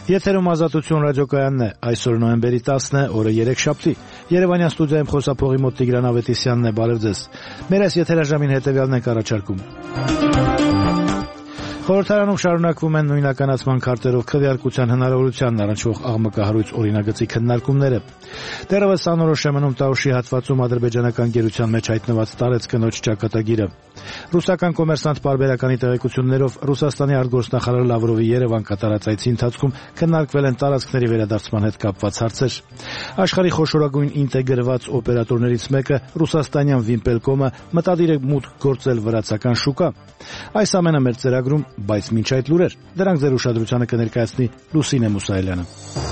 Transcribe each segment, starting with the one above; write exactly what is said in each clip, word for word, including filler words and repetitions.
Եթերում Ազատություն ռադիոկայանն է, այսօր նոյեմբերի տասն է, օրը երեքշաբթի։ Երևանյան ստուդիայում խոսափողի մոտ Տիգրան Ավետիսյանն է, բարև ձեզ։ Մեր այս եթերաժամին հետևյալն ենք առաջարկում։ Խորհրդարանում շարունակվում են նույնականացման քարտերով քվեարկության հնարավորությանն առնչվող աղմկահարույց օրինագծի քննարկումները։ Դեռևս անորոշ է մնում Տաուշի հատվածում ադրբեջանական գերության մեջ հայտնված տարեց կնոջ ճակատագիրը։ Ռուսական կոմերսանտ պարբերականի տեղեկություններով Ռուսաստանի արտգործնախարար Լավրովի Երևան կատարած այցի ընթացքում քննարկվել են տարածքների վերադարձման հետ կապված հարցեր։ Աշխարհի խոշորագույն ինտեգրված օպերատորներից մեկը ռուսաստանյան Վիմպելկոմը մտադիր է մուտք գործել վրացական շուկա։ Այս ամենը մեր ծրագրում, բայց մինչ այդ լուրեր, դրանք ձեր ուշադրությանը կներկայացնի Լուսինե Մուսայելյանը։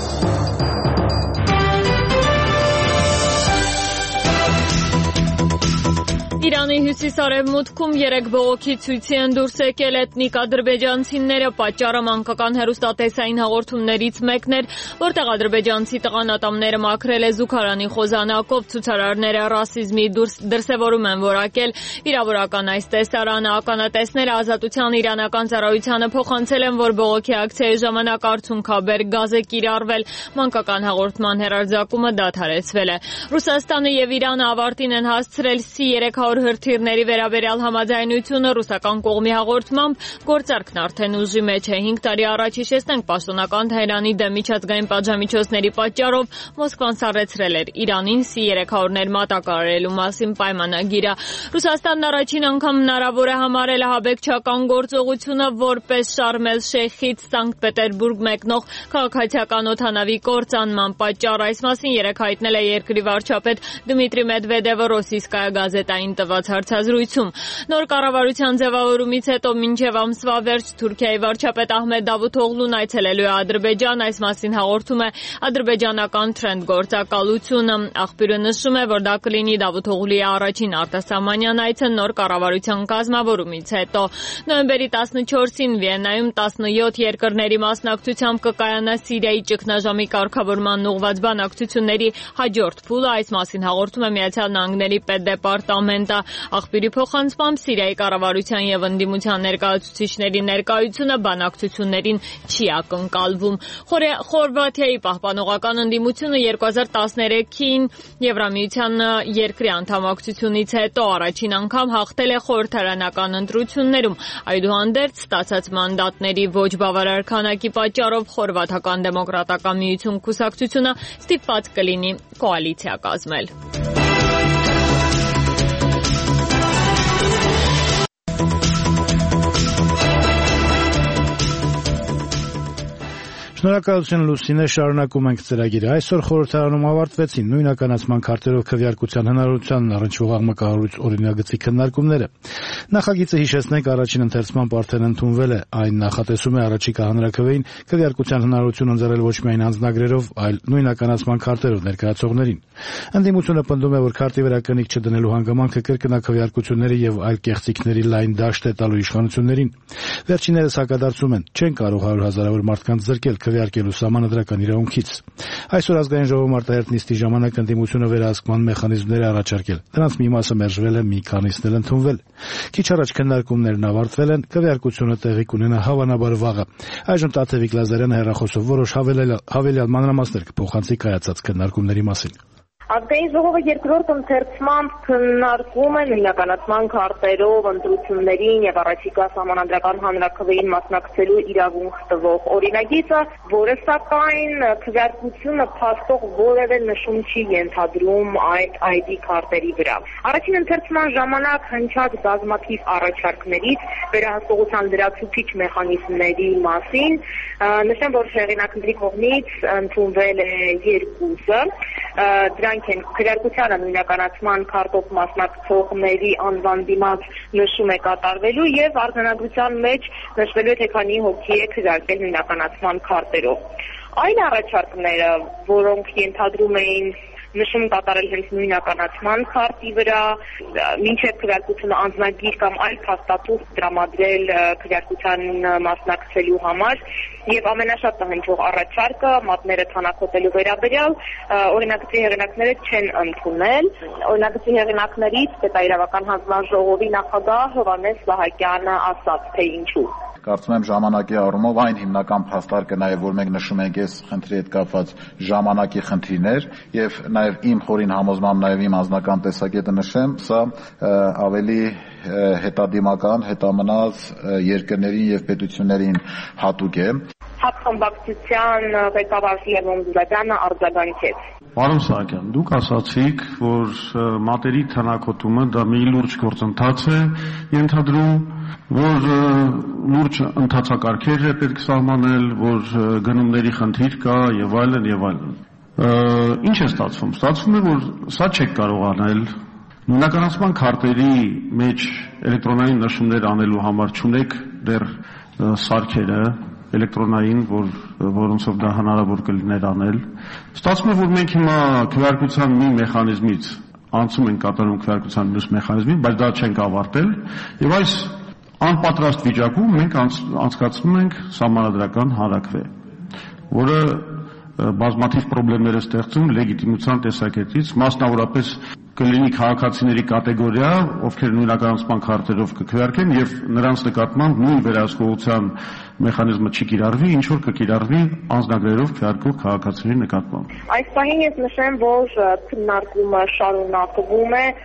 Իրանի հյուսիս-արևմուտքում երեք բողոքի ցույցի են դուրս եկել էթնիկ ադրբեջանցիները, պատճառը մանկական հեռուստատեսային հաղորդումներից մեկն էր, որտեղ ադրբեջանցի տղանատամները մաքրել է զուգարանի խոզանակով, ցուցարարները ռասիզմի դրսևորում են որակել։ Վիրավորական այս տեսարանը ականատեսները Ազատության իրանական ծառայությանը փոխանցել են, որ բողոքի ակցիայի ժամանակ արցունքաբեր գազ է կիրառվել, մանկական հաղորդման հեռարձակումը դադարեցվել է։ Ռուսաստանը եւ Իրանը ավարտին են հասցրել Սի երեք հարյուր հրթիռների վերաբերյալ համաձայնությունը ռուսական կողմի հաղորդմամբ գործարքն արդեն ուժի մեջ է։ հինգ տարի առաջ հիշեցնենք պաշտոնական Թեհրանի դեմ միջազգային պատժամիջոցների պատճառով Մոսկվան սառեցրել էր Իրանին Սի երեք հարյուրներ մատակարարելու մասին պայմանագիրը։ Ռուսաստանն առաջին անգամ հնարավոր է համարել ահաբեկչական գործողությունը որպես Շարմ էլ-Շեյխից Սանկտ Պետերբուրգ մեկնող քաղաքացիական օդանավի կործանման պատճառ։ Այս մասին երեկ հայտնել է երկրի վարչապետ Դմիտրի Մեդվեդևը Ռոսիյսկայա գազետային տված հարցազրույցում։ Նոր կառավարության ձևավորումից հետո մինչև ամսվա վերջ Թուրքիայի վարչապետ Ահմեդ Դավութօղլուն այցելելու է Ադրբեջան, այս մասին հաղորդում է ադրբեջանական Trend գործակալությունը։ Աղբյուրը նշում է, որ դա կլինի Դավութօղլուի առաջին արտասահմանյան այցը նոր կառավարության կազմավորումից հետո։ Նոյեմբերի տասնչորսին Վիեննայում տասնյոթ երկրների մասնակցությամբ կկայանա Սիրիայի ճգնաժամի կարգավորման ուղղված բանակցությունների հաջորդ փուլը, այս մասին հաղորդում է Միացյալ Նահանգների պետդեպարտամենտը։ Աղբյուրի փոխանցմամբ Սիրիայի կառավարության եւ ընդդիմության ներկայացուցիչների ներկայությունը բանակցություններին չի ակնկալվում։ Խորվաթիայի պահպանողական ընդդիմությունը երկու հազար տասներեքին Եվրամիության երկրի անդամակցությունից հետո առաջին անգամ հաղթել է խորհրդարանական ընտրություններում։ Այդուհանդերձ ստացած մանդատների ոչ բավարար քանակի պատճառով Խորվաթական դեմոկրատական միություն կուսակցությունը ստիպված կլինի կոալիցիա կազմել։ Շնորհակալություն Լուսինե, շարունակում ենք ծրագիրը։ Այսօր խորհրդարանում ավարտվեցին նույնականացման քարտերով քվեարկության հնարավորությանն առնչվող աղմկահարույց օրինագծի քննարկումները։ Նախագիծը, հիշեցնենք, առաջին ընթերցմամբ արդեն ընդունվել է։ Այն նախատեսում է առաջիկա հանրաքվեին քվեարկության հնարավորություն ընձեռել ոչ միայն անձնագրերով, այլ նույնականացման քարտերով ներկայացողներին։ Ընդդիմությունը պնդում է, որ քարտի վրա կնիկ չդնելու հանգամանքը կրկնակվեարկությունների եւ այլ կեղծիքների լայն դաշտ է տալու իշխանություններին։ Վերջիններս հակադարձում են, չեն կարող հարյուր հազարավոր մարդկանց զրկել քվեարկելու սահմանադրական իրավունքից։ Այսօր ազգային ժողովում արտահերթ նիստի ժամանակ ընդդիմությունը վերահսկման մեխանիզմներ է առաջարկել։ Դրանց մի մասը մերժվել է, մի քանիսն էլ ընդունվել։ Քիչ առաջ քննարկումներն ավարտվել են, քվեարկությունը տեղի կունենա հավանաբար վաղը։ Այժմ Տաթևիկ Լազարյանը հեռախոսով որոշ հավելյալ մանրամասներ կփոխանցի կայացած քննարկումների մասին։ Ազգային ժողովը երկրորդ ընթերցմամբ քննարկում է նույնականացման քարտերով ընտրություններին եւ առաջիկա սահմանադրական հանրաքվեին մասնակցելու իրավունք տվող օրինագիծը, որը սակայն քվեարկությունը փաստող որևէ նշում չի ենթադրում այդ այ դի քարտերի վրա։ Առաջին ընթերցման ժամանակ հնչած բազմաթիվ առաջարկներից վերահսկողության լրացուցիչ մեխանիզմների մասին նշեմ, որ հեղինակների կողմից ընդունվել է երկուսը։ Դրանք են քվեարկությանը նույնականացման քարտով մասնակցողների անվան դիմաց նշում է կատարվելու եւ արձանագրության մեջ նշվելու է թե քանի հոգի է քվեարկել նույնականացման քարտերով։ Այն առաջարկները, որոնք ենթադրում էին նշում կատարել հենց նույնականացման քարտի վրա, մինչև քվեարկությունը անձնագիր կամ այլ փաստաթուղթ տրամադրել քվեարկության մասնակցելու համար եւ ամենաշատ հնչող առաջարկը մատները թանաքոտելու վերաբերյալ օրինագծի հեղինակները չեն ընդունել։ Օրինագծի հեղինակներից պետաիրավական հանձնաժողովի նախագահ Հովհաննես Սահակյանը ասաց, թե ինչու։ կարծում եմ ժամանակի առումով այն հիմնական փաստարկը նաև որ մենք նշում ենք այս խնդրի հետ կապված ժամանակի խնդիրներ եւ նաև իմ խորին համոզմամբ նաև իմ անձնական տեսակետը նշեմ, սա ավելի հետադիմական, հետամնաց երկրներին եւ պետություններին հատուկ է։ Հապխմբակցության ղեկավար Լևոն Զուրաբյանը արձագանքեց. Պարոն Սահակյան, դուք ասացիք, որ մատերի թանաքոտումը դա մի լուրջ գործընթաց է ենթադրում, որ լուրջ ընթացակարգեր է պետք սահմանել, որ գնումների խնդիր կա եւ այլն եւ այլն։ Ինչ է ստացվում։ Ստացվում է, որ սա չեք կարող անել։ Նույնականացման քարտերի մեջ էլեկտրոնային նշումներ անելու համար չունեք դեռ սարքերը էլեկտրոնային, որ որոնցով դա հնարավոր կլիներ անել։ Ստացվում է, որ մենք հիմա քվեարկության մի մեխանիզմից անցում ենք կատարում քվեարկության մյուս մեխանիզմին, բայց դա չենք ավարտել, եւ այս անպատրաստ վիճակում մենք անցկացնում ենք սահմանադրական հանրաքվե, որը բազմաթիվ խնդիրներ է ստեղծում լեգիտիմության տեսակետից, մասնավորապես կլինի քաղաքացիների կատեգորիա, ովքեր նույնականացման քարտերով կքվեարկեն եւ նրանց նկատմամբ նույն վերահսկողության մեխանիզմը չի կիրառվի, ինչ որ կկիրառվի անձնագրերով քվեարկող քաղաքացիների նկատմամբ։ Այս պահին ես նշեմ, որ քննարկումը շարունակվում է։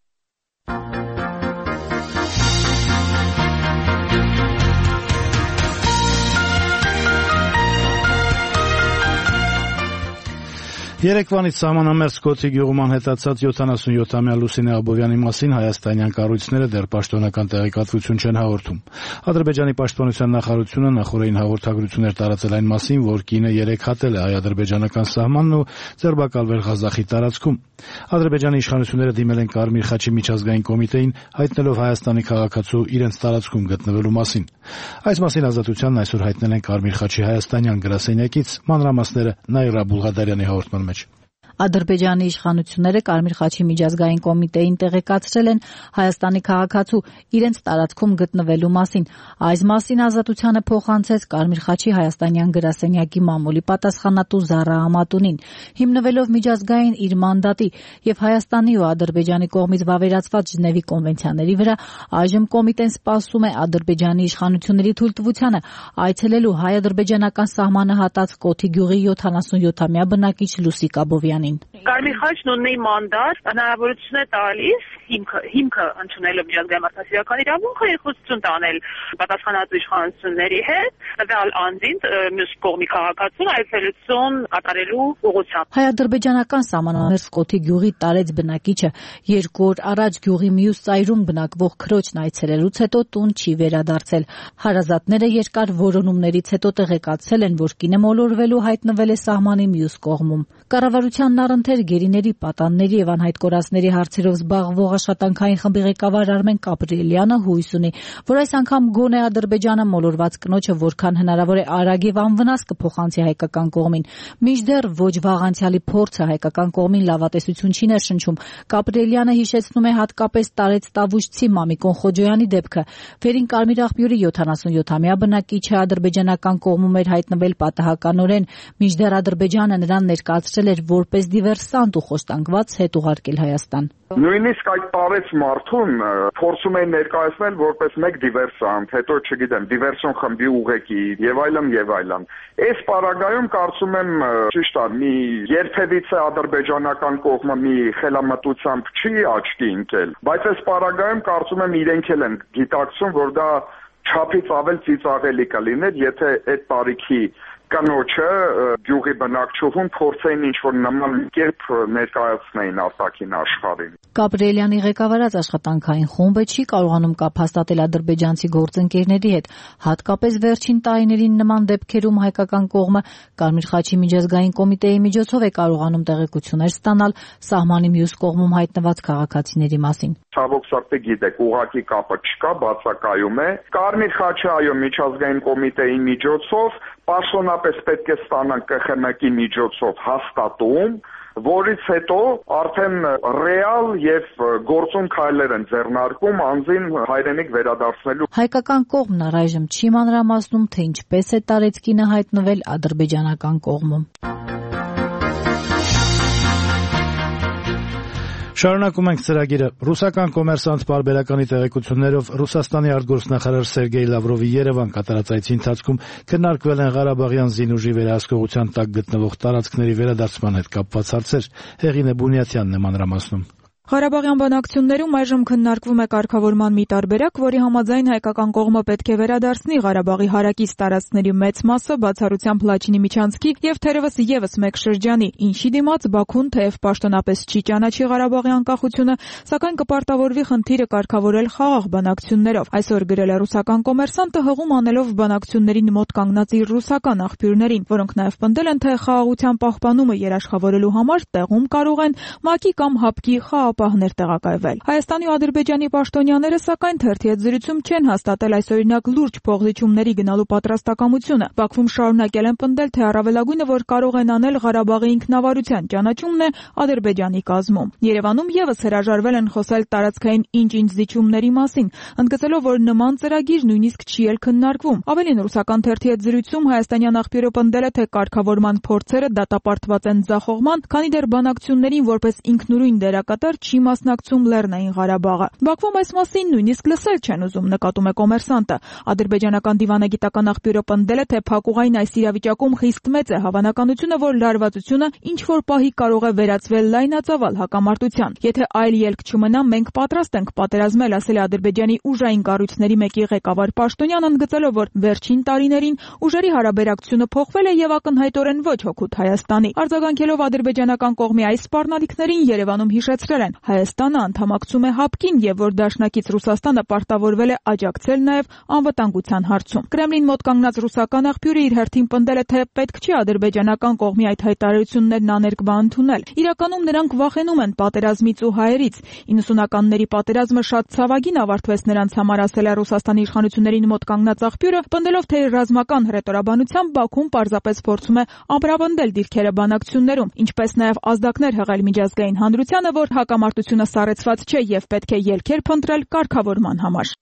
Երեկվանից սահմանամերձ Կոթի գյուղում անհետացած յոթանասունյոթամյա Լուսինե Աբովյանի մասին հայաստանյան կառույցները դեռ պաշտոնական տեղեկատվություն չեն հաղորդում։ Ադրբեջանի պաշտպանության նախարարությունը նախորդին հաղորդագրություններ տարածել այն մասին, որ կինը երեք հատել է հայ-ադրբեջանական սահմանն ու ձերբակալվել Ղազախի տարածքում։ Ադրբեջանի իշխանությունները դիմել են Կարմիր խաչի միջազգային կոմիտեին, հայտնելով Հայաստանի քաղաքացու իրենց տարածքում գտնվելու մասին։ Այս մասին ազատությանն այսօր հայտնել են Կարմիր խաչի հայաստանյան գրասենյակից, մանրամասները Նաիրա Բուլղադարյանի հաղորդման մեջ։ Ադրբեջանի իշխանությունները Կարմիր խաչի միջազգային կոմիտեին տեղեկացրել են Հայաստանի քաղաքացու իրենց տարածքում գտնվելու մասին։ Այս մասին ազատությանը փոխանցեց Կարմիր խաչի հայաստանյան գրասենյակի մամուլի պատասխանատու Զարա Ամատունին։ Հիմնվելով միջազգային իր մանդատի եւ Հայաստանի ու Ադրբեջանի կողմից վավերացված Ժնևի կոնվենցիաների վրա, այժմ կոմիտեն սպասում է Ադրբեջանի իշխանությունների թույլտվությանը այցելելու հայ-ադրբեջանական սահմանը հատած Կոթի գյուղի յոթանասունյոթամյա բնակիչ Լուսիկ Աբովյանին։ Կարմիր խաչն ունի մանդատ, հնարավորություն է տալիս հիմքը հիմքը ընդունելով միջազգային մարդասիրական իրավունքը եւ խոսություն տանել պատասխանատու իշխանությունների հետ, տվյալ անձին մյուս կողմի քաղաքացուն այցելություն կատարելու ուղղությամբ։ Հայ-ադրբեջանական սահմանամերձ Կոթի գյուղի տարեց բնակիչը երկու օր առաջ գյուղի մյուս ծայրում բնակվող քրոջն այցելելուց հետո տուն չի վերադարձել։ Հարազատները երկար որոնումներից հետո տեղեկացրել են, որ կինը մոլորվելու հայտնվել է սահմանի մյուս կողմում։ Կառավարության առընթեր գերիների, պատանների եւ անհայտ կորածների հարցերով զբաղվող աշխատանքային խմբի ղեկավար Արմեն Կապրիելյանը հույս ունի, որ այս անգամ գոնե Ադրբեջանը մոլորված կնոջը որքան հնարավոր է արագ եւ անվնաս կփոխանցի հայկական կողմին։ Մինչդեռ ոչ վաղանցյալի փորձը հայկական կողմին լավատեսություն չի ներշնչում։ Կապրիելյանը հիշեցնում է հատկապես տարեց տավուշցի Մամիկոն Խոջոյանի դեպքը։ Վերին Կարմիր աղբյուրի յոթանասունյոթամյա բնակիչը ադրբեջանական կողմում էր հայտնվել պատահականորեն, մինչդեռ Ադրբեջանը նրան ներկայացրել էր որպես դիվերսանտ ու խոստանգված հետ ուղարկել Հայաստան։ Նույնիսկ այդ տարեց մարդուն փորձում են ներկայացնել որպես մեկ դիվերսանտ, հետո չգիտեմ, դիվերսիոն խմբի ուղեկիր եւ այլն եւ այլն։ Այս պարագայում կարծում եմ ճիշտ է, մի երբևիցե ադրբեջանական կողմը մի խելամտությամբ չի աչքի ընկել, բայց այս պարագայում կարծում եմ իրենք էլ են գիտակցում, որ դա չափից ավել ծիծաղելի կլիներ, եթե այդ տարիքի կնոջը գյուղի բնակչուհուն փորձեին ինչ-որ նման կերպ ներկայացնեին արտաքին աշխարհին։ Կապրիելյանի ղեկավարած աշխատանքային խումբը չի կարողանում կապ հաստատել ադրբեջանցի գործընկերների հետ, հատկապես վերջին տարիներին նման դեպքերում հայկական կողմը Կարմիր խաչի միջազգային կոմիտեի միջոցով է կարողանում տեղեկություններ ստանալ սահմանի մյուս կողմում հայտնված քաղաքացիների մասին։ Ցավոք սրտի գիտեք, ուղղակի կապը չկա, բացակայում է։ Կարմիր խաչը այո միջազգային կոմիտեի միջոցով պաշտոնապես պետք է ստանան Կ Խ M K-ի միջոցով հաստատում, որից հետո արդեն ռեալ եւ գործուն քայլեր են ձեռնարկում անձին հայրենիք վերադարձնելու։ Հայկական կողմն առայժմ չի մանրամասնում, թե ինչպես է տարեց կինը հայտնվել ադրբեջանական կողմում։ Շարունակում ենք ծրագիրը։ Ռուսական կոմերսանտ պարբերականի տեղեկություններով Ռուսաստանի արտգործնախարար Սերգեյ Լավրովի Երևան կատարած այցի ընթացքում քննարկվել են Ղարաբաղյան զինուժի վերահսկողության տակ գտնվող տարածքների վերադարձման հետ կապված հարցեր։ Հեղինե Բունյաթյանն է մանրամասնում։ Ղարաբաղյան բանակցություններում այժմ քննարկվում է կարգավորման մի տարբերակ, որի համաձայն հայկական կողմը պետք է վերադարձնի Ղարաբաղի հարակից տարածքների մեծ մասը, բացառությամբ Լաչինի միջանցքի եւ թերևս եւս մեկ շրջանի, ինչի դիմաց Բաքուն թեև պաշտոնապես չի ճանաչի Ղարաբաղի անկախությունը, սակայն կպարտավորվի խնդիրը կարգավորել խաղաղ բանակցություններով։ Այսօր գրել է ռուսական կոմերսանտը, հղում անելով բանակցություններին մոտ կանգնած իր ռուսական աղբյուրներին, որոնք նաեւ պնդել են, թե խաղաղության պահպանումը երաշխավորելու համար տեղում կարող են ՄԱԿ-ի կամ ՀԱՊԿ-ի խաղապահներ տեղակայվել։ Հայաստանի ու Ադրբեջանի պաշտոնյաները սակայն թերթի հետ զրույցում չեն հաստատել այսօրինակ լուրջ փոխզիջումների գնալու պատրաստակամությունը։ Բաքվում շարունակել են պնդել, թե առավելագույնը, որ կարող են անել Ղարաբաղի ինքնավարության ճանաչումն է Ադրբեջանի կազմում։ Երևանում եւս հրաժարվել են խոսել տարածքային ինչ-ինչ զիջումների մասին, ընդգծելով, որ նման ծրագիր նույնիսկ չի էլ քննարկվում։ Ավելին, ռուսական թերթի հետ զրույցում հայաստանյան աղբյուրը պնդել է, թե կարգավորման փորձերը դատապարտված են ձախողման, քանի դեռ բանակցություններին որպես ինքնուրույն դերակատար չի մասնակցում Լեռնային Ղարաբաղը։ Բաքվում այս մասին նույնիսկ լսել չեն ուզում, նկատում է կոմերսանտը։ Ադրբեջանական դիվանագիտական աղբյուրը պնդել է, թե փակուղային այս իրավիճակում խիստ մեծ է հավանականությունը, որ լարվածությունը ինչ որ պահի կարող է վերածվել լայնածավալ հակամարտության։ Եթե այլ ելք չմնա, մենք պատրաստ ենք պատերազմել, ասել է Ադրբեջանի ուժային կառույցների մեկի ղեկավար պաշտոնյան, ընդգծելով, որ վերջին տարիներին ուժերի հարաբերակցությունը փոխվել է եւ ակնհայտորեն ոչ հօգուտ Հայաստանի։ Արձագանքելով ադրբեջանական կողմի այս սպառնալիքներին, Երևանում հիշեցրել են, Հայաստանը անդամակցում է ՀԱՊԿ-ին եւ որ դաշնակից Ռուսաստանը պարտավորվել է աջակցել նաեւ անվտանգության հարցում։ Կրեմլին մոտ կանգնած ռուսական աղբյուրը իր հերթին պնդել է, թե պետք չի ադրբեջանական կողմի այդ հայտարարություններն աներկբա ընդունել։ Իրականում նրանք վախենում են պատերազմից ու հայերից։ իննսունականների պատերազմը շատ ցավագին ավարտվեց նրանց համար, ասել է Ռուսաստանի իշխանություններին մոտ կանգնած աղբյուրը, պնդելով, թե ռազմական հռետորաբանությամբ Բաքուն պարզապես փորձում է ամրապնդել դիրքերը բանակցություններում, ինչպես նաեւ ազդակներ հղել միջազգային հանրությանը, որ հակամարտությունը սառեցված չէ եւ պետք է ելքեր փնտրել կարգավորման համար։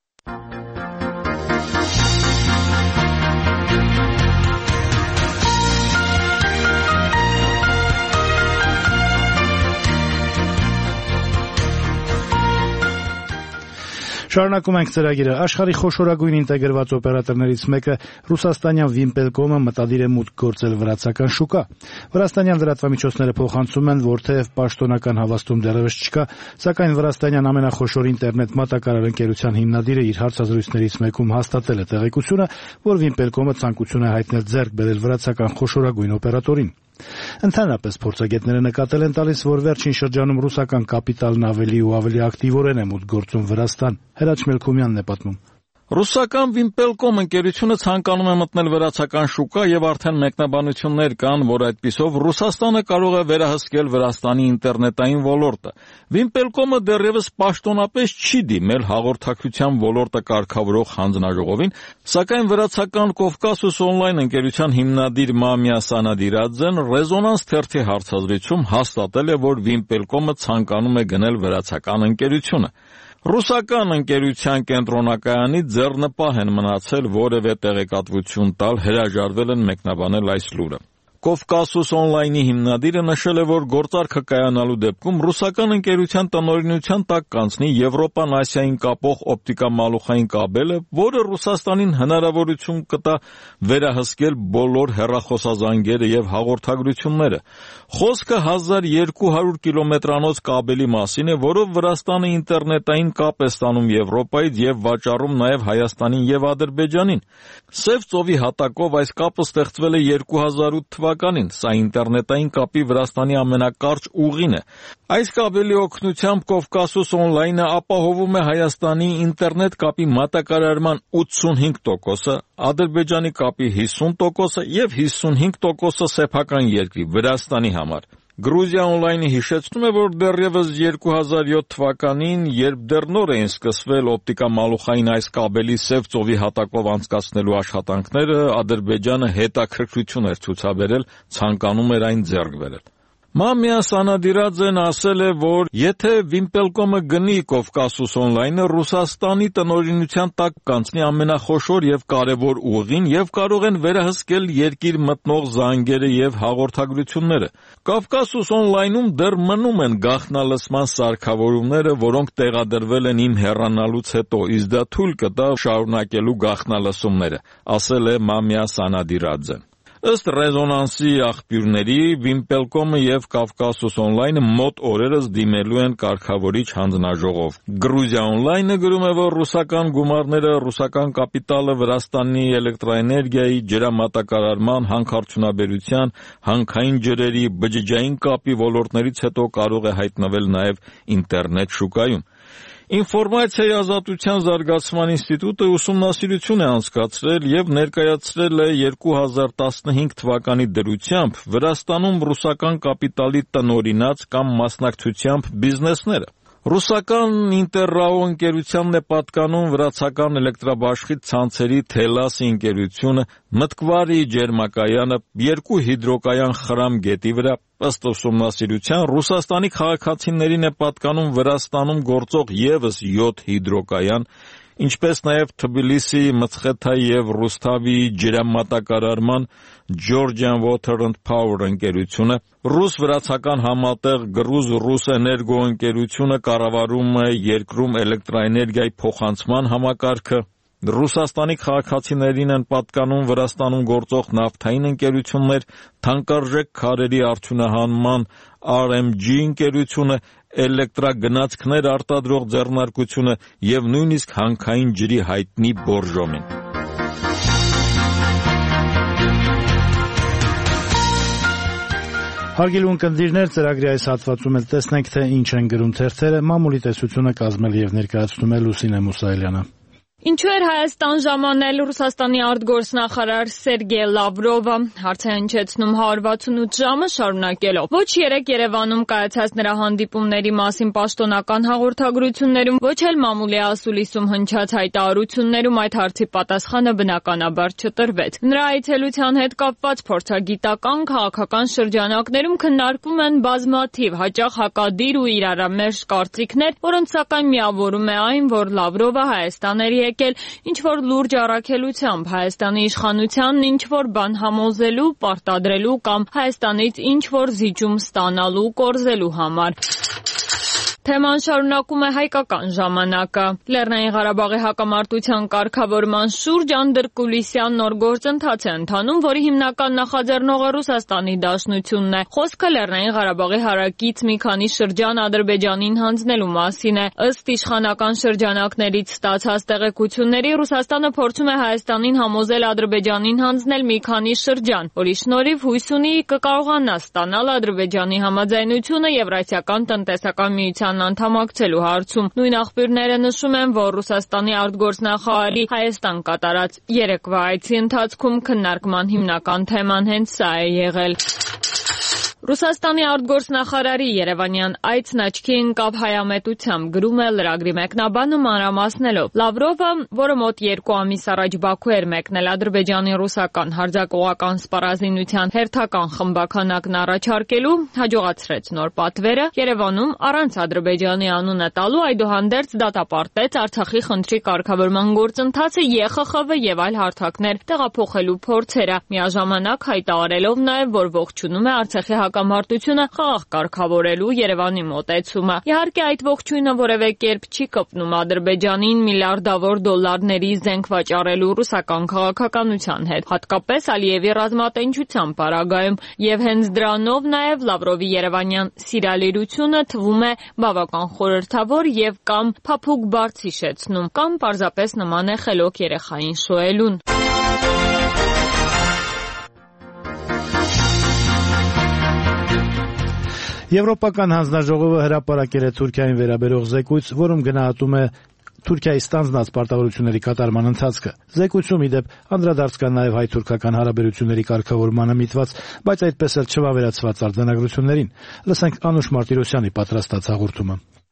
Շարունակում ենք ծրագիրը։ Աշխարհի խոշորագույն ինտեգրված օպերատորներից մեկը ռուսաստանյան Վիմպելկոմը մտադիր է մուտք գործել վրացական շուկա։ Վրաստանյան լրատվամիջոցները փոխանցում են, որ թեև պաշտոնական հավաստում դեռևս չկա, սակայն վրաստանյան ամենախոշոր ինտերնետ մատակարար ընկերության հիմնադիրը իր հարցազրույցներից մեկում հաստատել է տեղեկությունը, որ Վիմպելկոմը ցանկություն է հայտնել ձեռք բերել վրացական խոշորագույն օպերատորին։ Ընդհանրապես փորձագետները նկատել են տալիս, որ վերջին շրջանում ռուսական կապիտալն ավելի ու ավելի ակտիվորեն է մուտք գործում Վրաստան։ Հրաչ Մելքոմյանն է պատմում։ Ռուսական Վիմպելկոմ ընկերությունը ցանկանում է մտնել վրացական շուկա եւ արդեն մեկնաբանություններ կան, որ այդպիսով Ռուսաստանը կարող է վերահսկել Վրաստանի ինտերնետային ոլորտը։ Վիմպելկոմը դեռևս պաշտոնապես չի դիմել հաղորդակցության ոլորտը կարգավորող հանձնաժողովին, սակայն վրացական Կովկասուս օնլայն ընկերության հիմնադիր Մամիա Սանադիրաձեն Ռեզոնանս թերթի հարցազրույցում հաստատել է, որ Վիմպելկոմը ցանկանում է գնել վրացական ընկերությունը։ Ռուսական ընկերության կենտրոնակայանից ձեռնպահ են մնացել որևէ տեղեկատվություն տալ, հրաժարվել են մեկնաբանել այս լուրը։ Կովկասուս օնլայնի հիմնադիրը նշել է, որ գործարքը կայանալու դեպքում ռուսական ընկերության տնօրինության տակ կանցնի Եվրոպան Ասիային կապող օպտիկամալուխային կաբելը, որը Ռուսաստանին հնարավորություն կտա վերահսկել բոլոր հեռախոսազանգերը եւ հաղորդագրությունները։ Խոսքը հազար երկու հարյուր կիլոմետրանոց կաբելի մասին է, որով Վրաստանը ինտերնետային կապ է ստանում Եվրոպայից եւ վաճառում նաեւ Հայաստանին եւ Ադրբեջանին։ Սև ծովի հատակով այս կապը ստեղծվել է երկու հազար ութ թվականին, սա ինտերնետային կապի Վրաստանի ամենակարճ ուղին է։ Այս կաբելի օգնությամբ Կովկասուս օնլայնը ապահովում է Հայաստանի ինտերնետ կապի մատակարարման ութսունհինգ տոկոսը, Ադրբեջանի կապի հիսուն տոկոսը եւ հիսունհինգ տոկոսը սեփական երկրի Վրաստանի համար։ Գրուզիա օնլայնը հիշեցնում է, որ դեռևս երկու հազար յոթ թվականին, երբ դեռ նոր էին սկսվել օպտիկամալուխային այս կաբելի Սև ծովի հատակով անցկացնելու աշխատանքները, Ադրբեջանը հետաքրքրություն էր ցուցաբերել, ցանկանում էր այն ձեռք բերել։ Մամիա Սանադիրաձեն ասել է, որ եթե Վիմպելկոմը գնի Կովկասուս օնլայնը, Ռուսաստանի տնօրինության տակ կանցնի ամենախոշոր եւ կարեւոր ուղին եւ կարող են վերահսկել երկիր մտնող զանգերը եւ հաղորդագրությունները։ Կովկասուս օնլայնում դեռ մնում են գաղտնալսման սարքավորումները, որոնք տեղադրվել են իմ հեռանալուց հետո, իսկ դա թույլ կտա շարունակելու գաղտնալսումները, ասել է Մամիա Սանադիրաձեն։ Ըստ ռեզոնանսի աղբյուրների, Վիմպելկոմը եւ Կովկասուս օնլայնը մոտ օրերս դիմելու են կարգավորիչ հանձնաժողով։ Գրուզիա օնլայնը գրում է, որ ռուսական գումարները ռուսական կապիտալը Վրաստանի էլեկտրաէներգիայի, ջրամատակարարման, հանքարդյունաբերության, հանքային ջրերի, բջջային կապի ոլորտներից հետո կարող է հայտնվել նաեւ ինտերնետ շուկայում։ Ինֆորմացիայի ազատության զարգացման ինստիտուտը ուսումնասիրություն է անցկացրել եւ ներկայացրել է երկու հազար տասնհինգ թվականի դրությամբ Վրաստանում ռուսական կապիտալի տնօրինած կամ մասնակցությամբ բիզնեսները։ Ռուսական Ինտերրաո ընկերությանն է պատկանում վրացական էլեկտրաբաշխիչ ցանցերի Թելասի ընկերությունը, Մտկվարի ջերմակայանը, երկու հիդրոկայան Խրամ գետի վրա։ Ըստ ուսումնասիրության Ռուսաստանի քաղաքացիներին է պատկանում Վրաստանում գործող եւս յոթ հիդրոկայան, ինչպես նաև Թբիլիսի, Մցխեթայի եւ Ռուսթավի ջրամատակարարման Georgian Water and Power ընկերությունը, ռուս-վրացական համատեղ Գրուզ-Ռուս էներգո ընկերությունը կառավարում է երկրում էլեկտրաէներգիայի փոխանցման համակարգը, Ռուսաստանի քաղաքացիներին են պատկանում Վրաստանում գործող նավթային ընկերություններ, թանկարժեք քարերի արդյունահանման R M G ընկերությունը, էլեկտրագնացքներ արտադրող ձեռնարկությունը եւ նույնիսկ հանքային ջրի հայտնի Բորժոմին։ Հարգելի ունկնդիրներ, ծրագրի այս հատվածում էլ տեսնենք, թե ինչ են գրում թերթերը, մամուլի տեսությունը կազմել եւ ներկայացնում է Լուսինե Մուսայելյանը։ Ինչու էր Հայաստան ժամանել Ռուսաստանի արտգործնախարար Սերգեյ Լավրովը, հարց է հնչեցնում հարյուր վաթսունութ ժամը շարունակելով։ Ոչ երեկ Երևանում կայացած նրա հանդիպումների մասին պաշտոնական հաղորդագրություններում, ոչ էլ մամուլի ասուլիսում հնչած հայտարարություններում այդ հարցի պատասխանը բնականաբար չտրվեց։ Նրա այցելության հետ կապված փորձագիտական, քաղաքական շրջանակներում քննարկվում են բազմաթիվ հաճախ հակադիր ու իրարամերժ կարծիքներ, որոնց սակայն միավորում է այն, որ Լավրովը Հայաստան էր եկել ինչ-որ լուրջ առաքելությամբ Հայաստանի իշխանությանն ինչ-որ բան համոզելու, պարտադրելու կամ Հայաստանից ինչ-որ զիջում ստանալու, կորզելու համար։ Թեման շարունակում է հայկական ժամանակը։ Լեռնային Ղարաբաղի հակամարտության կարգավորման շուրջ անդրկուլիսյան նոր գործընթաց է ընթանում, որի հիմնական նախաձեռնողը Ռուսաստանի Դաշնությունն է։ Խոսքը Լեռնային Ղարաբաղի հարակից մի քանի շրջան Ադրբեջանին հանձնելու մասին է։ Ըստ իշխանական շրջանակներից ստացած տեղեկությունների, Ռուսաստանը փորձում է Հայաստանին համոզել Ադրբեջանին հանձնել մի քանի շրջան, որի շնորհիվ հույս ունի կկարողանա ստանալ Ադրբեջանի համաձայնությունը Եվրասիական տնտեսական միության անդամակցելու հարցում։ Նույն աղբյուրները նշում են, որ Ռուսաստանի արտգործնախարարի Հայաստան կատարած երեկվա այցի ընթացքում քննարկման հիմնական թեման հենց սա է եղել։ Ռուսաստանի արտգործնախարարի Երևանյան այցն աչքի ընկավ հայամետությամբ, գրում է լրագրի մեկնաբանը մանրամասնելով։ Լավրովը, որը մոտ երկու ամիս առաջ Բաքու էր մեկնել Ադրբեջանի ռուսական հարձակողական սպառազինության հերթական խմբաքանակն առաջարկելու, հաջողացրեց նոր պատվերը, Երևանում առանց Ադրբեջանի անունը տալու այդուհանդերձ դատապարտեց Արցախի խնդրի կարգավորման գործընթացը Է Խ Խ V եւ այլ հարթակներ տեղափոխելու փորձերը, միաժամանակ հայտարարելով նաեւ, որ ողջունում է Արցախի հակամարտությունը խաղաղ կարգավորելու Երևանի մոտեցումը։ Իհարկե այդ ողջույնը որևէ կերպ չի կպնում Ադրբեջանին միլիարդավոր դոլարների զենք վաճառելու ռուսական քաղաքականության հետ, հատկապես Ալիևի ռազմատենչության պարագայում, եւ հենց դրանով նաեւ Լավրովի երևանյան սիրալիրությունը թվում է բավական խորհրդավոր եւ կամ փափուկ բարձ հիշեցնում, կամ պարզապես նման է խելոք երեխային շոյելուն։ Եվրոպական հանձնաժողովը հրապարակել է Թուրքիային վերաբերող զեկույց, որում գնահատում է Թուրքիայի ստանձնած պարտավորությունների կատարման ընթացքը։ Զեկույցում իդեպ անդրադարձ կա նաև հայ-թուրքական հարաբերությունների կարգավորմանը միտված, բայց այդպես էլ չվավերացված արձանագրություններին։ Լսենք Անուշ Մարտիրոսյանի պատրաստած հաղորդումը։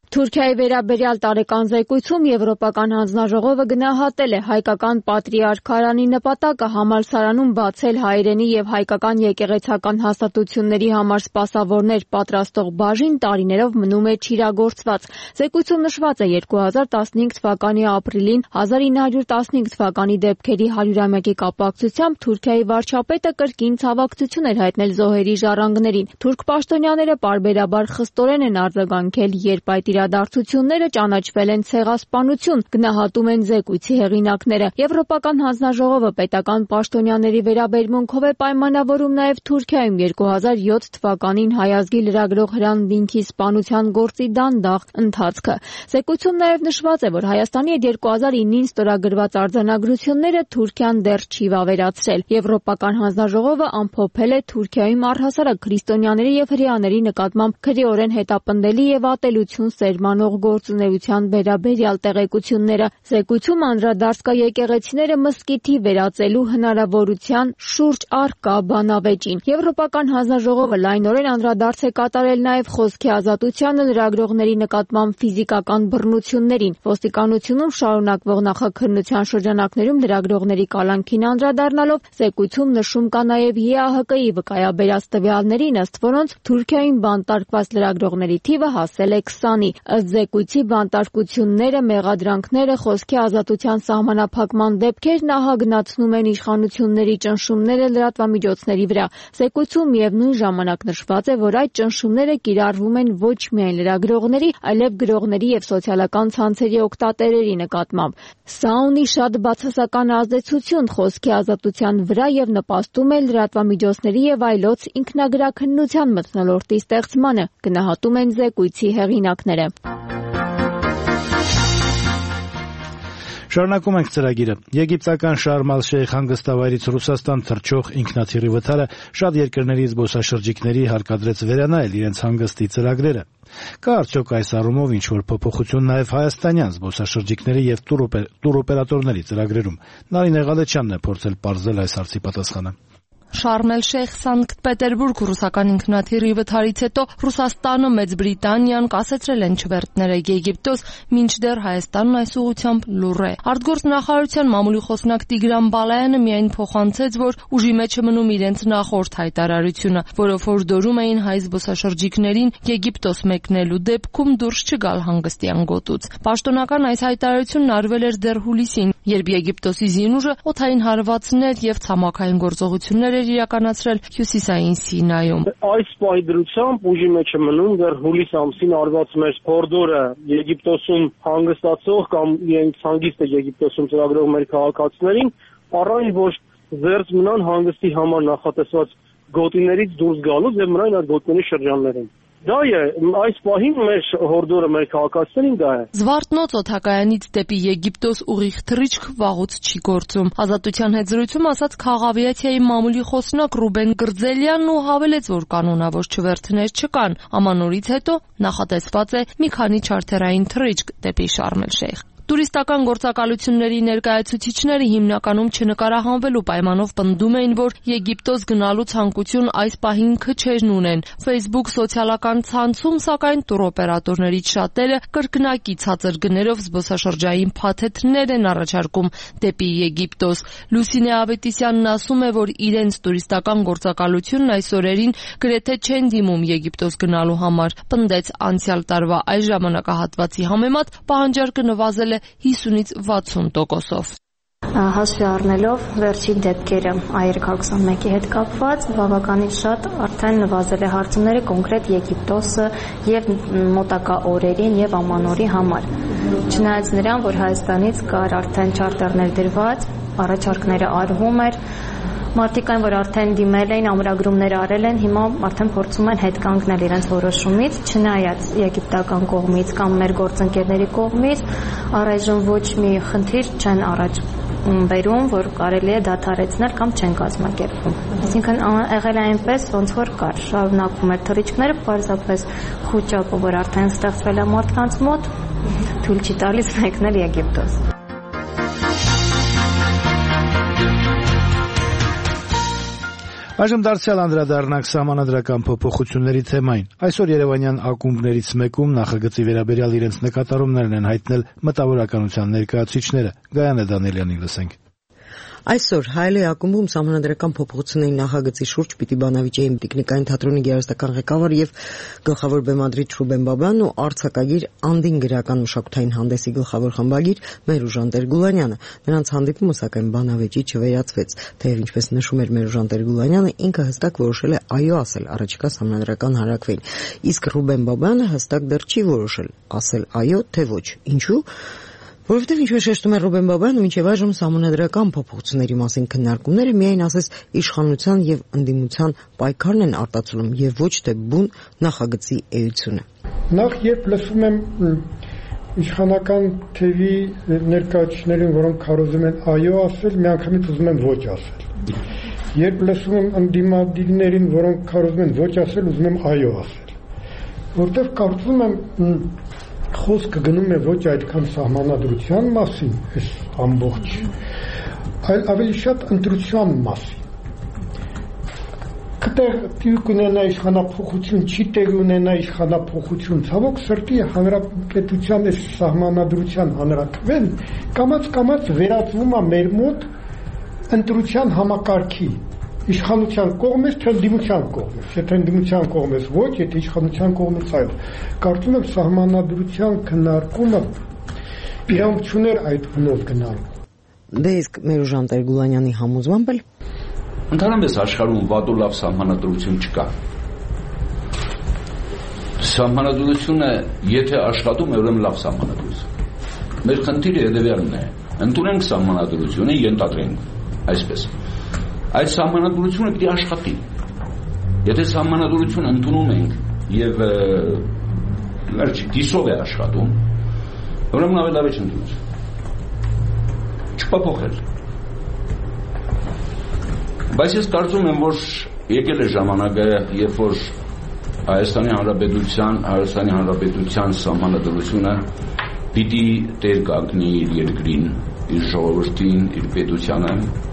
Թուրքիայի վերաբերյալ տարեկան զեկույցում Եվրոպական հանձնաժողովը գնահատել է հայկական պատրիարքարանի նպատակը համալսարանում բացել հայերենի եւ հայկական եկեղեցական հաստատությունների համար սպասավորներ պատրաստող բաժին տարիներով մնում է չիրագործված։ Զեկույցում նշված է երկու հազար տասնհինգ թվականի ապրիլին հազար ինը հարյուր տասնհինգ թվականի դեպքերի հարյուրամյակի կապակցությամբ Թուրքիայի վարչապետը կրկին ցավակցություն էր հայտնել զոհերի ժառանգներին։ Թուրք պաշտոնյաները պարբերաբար խստորեն են արձագանքել, երբ այդ իրադարձությունները ճանաչվել են ցեղասպանություն, գնահատում են զեկույցի հեղինակները։ Եվրոպական հանձնաժողովը պետական պաշտոնյաների վերաբերմունքով է պայմանավորում նաև Թուրքիայում երկու հազար յոթ թվականին հայազգի լրագրող Հրանտ Դինքի սպանության գործի դանդաղ ընթացքը։ Զեկույցում նաև նշված է, որ Հայաստանի հետ երկու հազար ինին ստորագրված արձանագրությունները Թուրքիան դեռ չի վավերացրել։ Եվրոպական հանձնաժողովը ամփոփել է Թուրքիայում առհասարակ քրիստոնյաների եւ հրեաների նկատմամբ քրեորեն հետապնդելի եւ ատելություն սերմանող գործունեության վերաբերյալ տեղեկությունները։ Զեկույցում անդրադարձ կա եկեղեցիները մզկիթի վերածելու հնարավորության շուրջ առկա բանավեճին։ Եվրոպական հանձնաժողովը լայնորեն անդրադարձ է կատարել նաև խոսքի ազատությանը, լրագրողների նկատմամբ ֆիզիկական բռնություններին։ Ոստիկանությունում շարունակվող նախաքննության շրջանակներում լրագրողների կալանքին անդրադառնալով զեկույցում նշում կա նաև ԵԱՀԿ-ի վկայաբերած տվյալներին, ըստ որոնց Թուրքիայում բանտարկված լրագրողների թիվը հասել է քսանի։ Ըստ զեկույցի բանտարկությունները, մեղադրանքները, խոսքի ազատության սահմանափակման դեպքեր նախագնացնում են իշխանությունների ճնշումները լրատվամիջոցների վրա։ Զեկույցում միևնույն ժամանակ նշված է, որ այդ ճնշումները կիրառվում են ոչ միայն լրագրողների, այլև գրողների եւ սոցիալական ցանցերի օգտատերերի նկատմամբ։ Սա ունի շատ բացասական ազդեցություն խոսքի ազատության վրա եւ նպաստում է լրատվամիջոցների եւ այլոց ինքնագրաքննության մթնոլորտի ստեղծմանը, գնահատում են զեկույցի հեղինակները։ Շարունակում ենք ծրագիրը։ Եգիպտական Շարմ ալ-Շեյխ հանգստավայրից Ռուսաստան թռչող ինքնաթիռի վթարը շատ երկրների զբոսաշրջիկների հարկադրեց վերանայել իրենց հանգստի ծրագրերը։ Կա արդյոք այս առումով ինչ-որ փոփոխություն նաև հայաստանյան զբոսաշրջիկների եւ տուրօպերատորների ծրագրերում։ Նարին Եղալեչյանն է փորձել պարզել այս հարցի պատասխանը։ Շարմ էլ-Շեյխ Սանկտ Պետերբուրգ ռուսական ինքնաթիռի վթարից հետո Ռուսաստանը, Մեծ Բրիտանիան կասեցրել են չվերթները Եգիպտոս, մինչդեռ Հայաստանն այս ուղղությամբ լուռ է։ Արտգործնախարարության մամուլի խոսնակ Տիգրան Բալայանը միայն փոխանցեց, որ ուժի մեջ է մնում իրենց նախորդ հայտարարությունը, որով հորդորում էին հայ զբոսաշրջիկներին Եգիպտոս մեկնելու դեպքում դուրս չգալ հանգստյան գոտուց։ Պաշտոնական այս հայտարարությունն արվել էր դեռ հուլիսին, երբ Եգիպտոսի զինուժը օդային հարվածներ եւ ցամաքային գործողություններ իրականացրել Հյուսիսային Սինայում։ Այս պահի դրությամբ ուժի մեջ է մնում դեռ հուլիս ամսին արված մեր հորդորը Եգիպտոսում հանգստացող կամ իրենց հանգիստը Եգիպտոսում ծրագրող մեր քաղաքացիներին, առայն որ զերծ մնան հանգստի համար նախատեսված գոտիներից դուրս գալուց եւ մնան այդ գոտիների շրջաններում։ Դա է, այս պահին մեր հորդորը մեր քաղաքացիներին դա է։ Զվարթնոց օդակայանից դեպի Եգիպտոս ուղիղ թռիչք վաղուց չի գործում։ Ազատության հետ զրույցում ասաց քաղավիացիայի մամուլի խոսնակ Ռուբեն Գրձելյանն ու հավելեց, որ կանոնավոր չվերթներ չկան։ Ամանորից հետո նախատեսված է մի քանի չարթերային թռիչք դեպի Շարմ էլ-Շեյխ։ Տուրիստական գործակալությունների ներկայացուցիչները հիմնականում չնկարահանվելու պայմանով պնդում էին, որ Եգիպտոս գնալու ցանկություն այս պահին քչերն ունեն։ Facebook սոցիալական ցանցում, սակայն տուրօպերատորներից շատերը կրկնակի ցածր գներով զբոսաշրջային փաթեթներ են առաջարկում դեպի Եգիպտոս։ Լուսինե Ավետիսյանն ասում է, որ իրենց տուրիստական գործակալությունն այս օրերին գրեթե չեն դիմում Եգիպտոս գնալու համար։ Պնդեց անցյալ տարվա այս ժամանակահատվածի համեմատ պահանջարկը նվազել է հիսունից վաթսուն տոկոսով։ Հասվի առնելով վերջին դեպքերը այ երեք հազար հիսունմեկի հետ կապված բավականին շատ արդեն նվազել է հարցումները կոնկրետ Եգիպտոսը եւ մոտակա օրերին եւ ամանորի համար։ Չնայած նրան, որ Հայաստանից կար արդեն չարտերներ դրված, առաջարկները արվում էր, մարդիկ այն, որ արդեն դիմել էին, ամրագրումներ արել են, հիմա արդեն փորձում են հետ կանգնել իրենց որոշումից, չնայած եգիպտական կողմից կամ մեր գործընկերների կողմից առայժմ ոչ մի խնդիր չեն առաջ բերում, որ կարելի է դադարեցնել կամ չեն կազմակերպում։ Այսինքն եղել է այնպես, ոնց որ կար, շարունակվում էր թռիչքները, պարզապես խոճապը, որ արդեն ստեղծվել է մարդկանց մոտ, թույլ չի տալիս մեկնել Եգիպտոս։ Այժմ դարձյալ անդրադառնանք սահմանադրական փոփոխությունների թեմային։ Այսօր Երևանյան ակումբներից մեկում նախագծի վերաբերյալ իրենց նկատառումներն են հայտնել մտավորականության ներկայացուցիչները։ Գայանե Դանիելյանին լսենք։ Այսօր Հայելի ակումբում սահմանադրական փոփոխությունների նախագծի շուրջ պիտի բանավիճեին տեխնիկային թատրոնի գերաստական ղեկավար եւ գլխավոր բեմադրիչ Ռուբեն Բաբյանն ու արձակագիր Անդին գրական մշակութային հանդեսի գլխավոր խմբագիր Մերուժան Տեր-Գուլանյանը։ Նրանց հանդիպումը սակայն բանավեճի չվերածվեց, թեև ինչպես նշում էր Մերուժան Տեր-Գուլանյանը, ինքը հստակ որոշել է այո ասել առաջիկա սահմանադրական հանրաքվեին, իսկ Ռուբեն Բաբյանը հստակ դեռ չի որոշել ասել այո թե ոչ։ Ինչու՞։ Որովհետև ինչպես շեշտում է Ռուբեն Բաբյանը, մինչև այժմ սահմանադրական փոփոխությունների մասին քննարկումները միայն ասես իշխանության եւ ընդդիմության պայքարն են արտացոլում եւ ոչ թե բուն նախագծի էությունը։ Նախ երբ լսում եմ իշխանական թևի ներկայացուցիչներին, որոնք քարոզում են այո ասել, միանգամից ուզում եմ ոչ ասել։ Երբ լսում եմ ընդդիմադիրներին, որոնք քարոզում են ոչ ասել, ուզում եմ այո ասել։ Որտեվ կարծում եմ խոսքը գնում է ոչ այդքան սահմանադրության մասին, այս ամբողջ, այլ ավելի շատ ընտրության մասին։ Կտեղ տիպ ունենա իշխանափոխություն, չի տեղ ունենա իշխանափոխություն, ցավոք սրտի հանրապետության այս սահմանադրության հանրաքվեն կամաց-կամաց վերածվում է մեր մոտ ընտրության համակարգի։ Իշխանության կողմից, թե ընդդիմության կողմից, եթե ընդդիմության կողմից ոչ, եթե իշխանության կողմից այո։ Կարծում եմ սահմանադրության քննարկումը իրավունք չուներ այդ ունով գնալ։ Դե իսկ Մերուժան Տեր-Գուլանյանի համոզմամբ էլ ընդհանրապես աշխարհում վատ ու լավ սահմանադրություն չկա։ Սահմանադրությունը եթե աշխատում է, ուրեմն լավ սահմանադրություն։ Մեր խնդիրը հետևյալն է. ընդունենք սահմանադրությունը, ենթադրենք այսպես։ Այդ սահմանադրությունը պիտի աշխատի։ Եթե սահմանադրությունը ընդունում ենք եւ վերջ դիսով է աշխատում, ուրեմն ավելի լավ է չընդունել։ Չփոփոխել։ Բայց ես կարծում եմ, որ եկել է ժամանակը, երբ որ Հայաստանի Հանրապետության, Հայաստանի Հանրապետության սահմանադրությունը պիտի տեր կանգնի իր երկրին, իր ժողովրդին, իր պետությանը։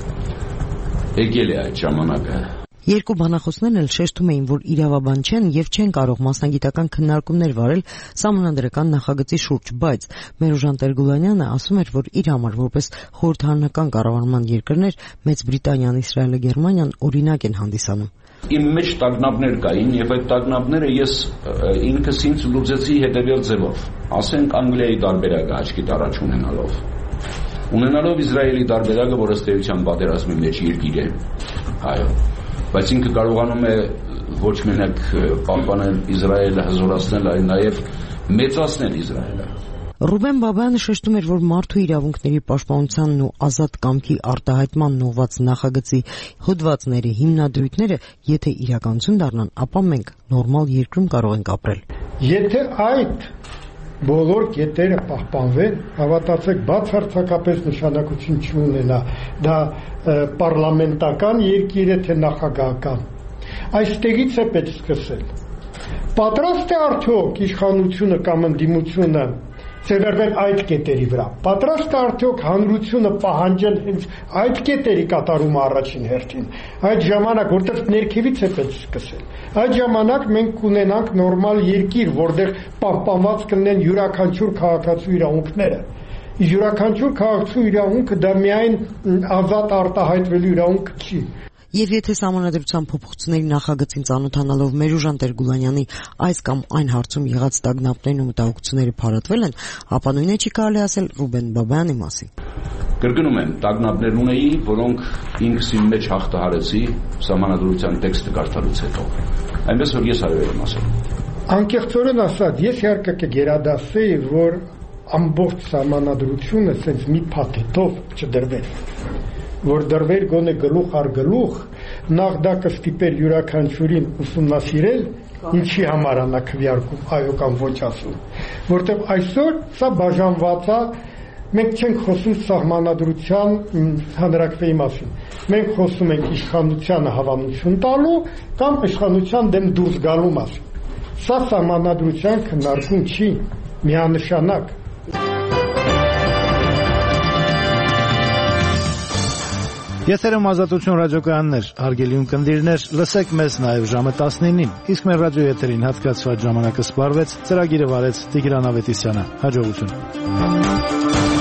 Եկել է այդ ժամանակը։ Երկու բանախոսներն էլ շեշտում էին, որ իրավաբան չեն եւ չեն կարող մասնագիտական քննարկումներ վարել սահմանադրական նախագծի շուրջ, բայց Մերուժան Տեր-Գուլանյանը ասում էր, որ իր համար որպես խորհրդարանական կառավարման երկրներ Մեծ Բրիտանիան, Իսրայելը, Գերմանիան օրինակ են հանդիսանում։ Իմ մեջ տագնապներ կային եւ այդ տագնապները ես ինքս ինձ լուծեցի հետեւյալ ձևով։ Ասենք Անգլիայի տարբերակը աչքի առաջ ունենալով։ Ունենալով Իսրայելի տարբերակը, որ ըստ էության պատերազմի մեջ երկիր է, այո, բայց ինքը կարողանում է ոչ մենակ պահպանել Իսրայելը, հզորացնել, այլ նաև մեծացնել Իսրայելը։ Ռուբեն Բաբյանը շեշտում էր, որ մարդու իրավունքների պաշտպանությանն ու ազատ կամքի արտահայտմանն ուղղված նախագծի հոդվածների հիմնադրույթները, եթե իրականություն դառնան, ապա մենք նորմալ երկրում կարող ենք ապրել։ Եթե այդ բոլոր կետերը պահպանվեն, հավատացեք, բացարձակապես նշանակություն չունենա դա պարլամենտական երկիր է թե նախագահական։ Այստեղից է պետք սկսել։ Պատրաստ է արդյոք իշխանությունը կամ ընդդիմությունը ծերվել այդ կետերի վրա։ Պատրաստ է արդյոք հանրությունը պահանջել հենց այդ կետերի կատարումը առաջին հերթին։ Այդ ժամանակ, որտեղ ներքևից է պետք սկսել։ Այդ ժամանակ մենք կունենանք նորմալ երկիր, որտեղ պահպանված կլինեն յուրաքանչյուր քաղաքացու իրավունքները։ Յուրաքանչյուր քաղաքացու իրավունքը դա միայն ազատ արտահայտվելու իրավունք չի։ Եվ եթե սահմանադրության փոփոխությունների նախագծին ծանոթանալով Մերուժան Տեր-Գուլանյանի այս կամ այն հարցում եղած տագնապներն ու մտահոգությունները փարատվել են, ապա նույնը չի կարելի ասել Ռուբեն Բաբյանի մասին։ Կրկնում եմ, տագնապներ ունեի, որոնք ինքս իմ մեջ հաղթահարեցի սահմանադրության տեքստը կարդալուց հետո։ Այնպես որ ես այո եմ ասել։ Անկեղծորեն ասած, ես իհարկե կգերադասեի, որ ամբողջ սահմանադրությունը սենց մի փաթեթով չդրվեր, որ դրվեր գոնե գլուխ առ գլուխ, նախ դա կստիպեր յուրաքանչյուրին ուսումնասիրել, ինչի համար է նա քվեարկում այո կամ ոչ ասում, որտեղ այսօր սա բաժանված է, մենք չենք խոսում սահմանադրության հանրաքվեի մասին, մենք խոսում ենք իշխանությանը հավանություն տալու կամ իշխանության դեմ դուրս գալու մասին։ Սա սահմանադրության քննարկում չի, միանշանակ։ Եթերում Ազատություն ռադիոկայաններ, հարգելի ունկնդիրներ, լսեք մեզ նաև ժամը տասնինին, իսկ մեր ռադիո եթերին հատկացված ժամանակը սպառվեց, ծրագիրը վարեց Տիգրան Ավետիսյանը։ Հաջողություն։